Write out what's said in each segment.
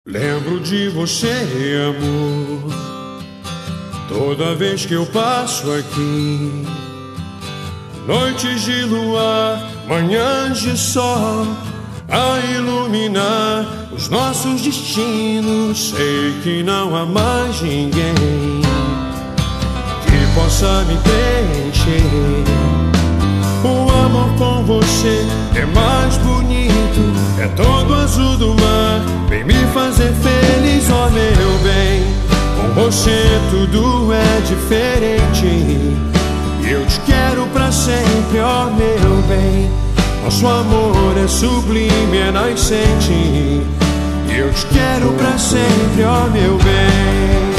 Lembro de você, amor, toda vez que eu passo aqui. Noites de luar, manhãs de sol, a iluminar os nossos destinos. Sei que não há mais ninguém que possa me preencher. O amor com você é mais bonito, é todo azul do mar, vem me fazer feliz, ó meu bem. Com você tudo é diferente, eu te quero pra sempre, ó meu bem. Nosso amor é sublime, é nascente, eu te quero pra sempre, ó meu bem.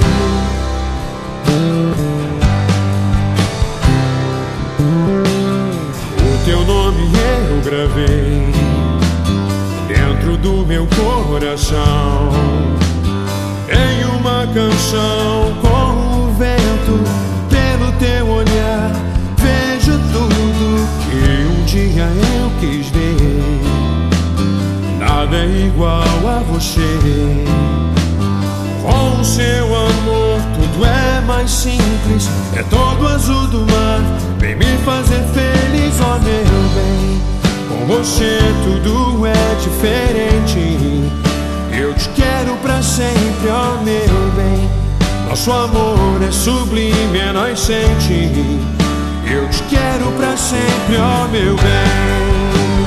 Teu nome eu gravei dentro do meu coração, em uma canção com o vento. Pelo teu olhar vejo tudo que um dia eu quis ver. Nada é igual a você. Com o seu amor tudo é mais simples, é todo azul do mar, vem me fazer feliz, ó meu bem. Com você tudo é diferente, eu te quero pra sempre, ó meu bem. Nosso amor é sublime, é nascente, eu te quero pra sempre, ó meu bem.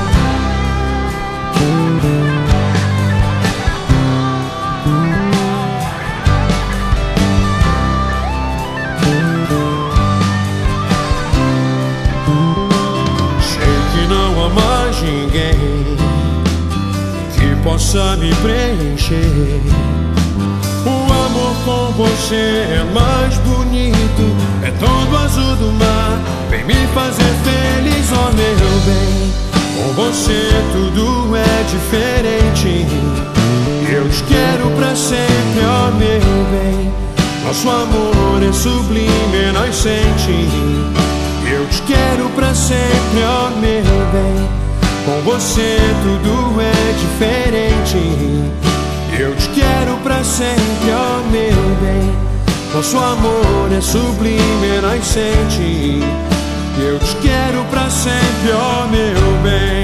Mais ninguém que possa me preencher. O amor com você é mais bonito, é todo azul do mar, vem me fazer feliz, ó meu bem. Com você tudo é diferente, eu te quero pra sempre, ó meu bem. Nosso amor é sublime, é nascente, eu te quero pra sempre, ó meu bem. Com você tudo é diferente, eu te quero pra sempre, ó meu bem. Nosso amor é sublime, é nascente, eu te quero pra sempre, ó meu bem.